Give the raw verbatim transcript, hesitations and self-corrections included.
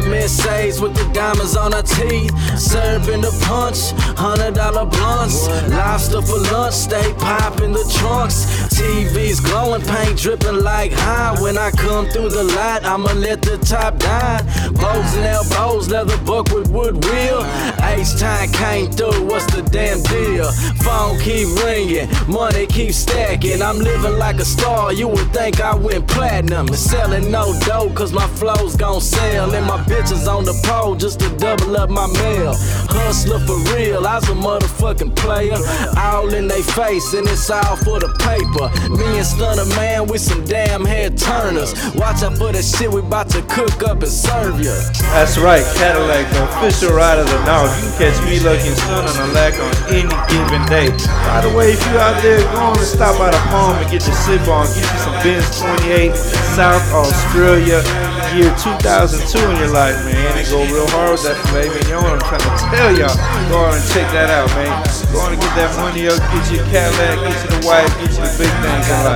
Mercedes with the diamonds on her teeth. Serving the punch, hundred dollar blunts. Lobster for lunch, stay popping the trunks. T V's glowing, paint dripping like high. When I come through the light, I'ma let the top down. Bows and elbows, leather buck with wood wheel. H-time came through, what's the damn deal? Phone keep ringing, money keep stacking. I'm living like a star, you would think I went platinum. And selling no dough, cause my flow's gon' sell. And my bitches on the pole just to double up my mail. Hustler for real, I's a motherfucking player. All in they face, and it's all for the paper. Me and Stunner Man with some damn head turners. Watch out for that shit we bout to cook up and serve ya. That's right, Cadillac, the official ride of the North. You can catch me looking Stunner on the lack on any given day. By the way, if you out there, go on and stop by the farm and get your sip on. Get you some Benz twenty-eight, South Australia, year two thousand two in your life, man. And go real hard with that filet mignon. I'm trying to tell y'all, go on and check that out, man. Go on and get that money up, get you a Cadillac, get you the wife, get you the big things in life.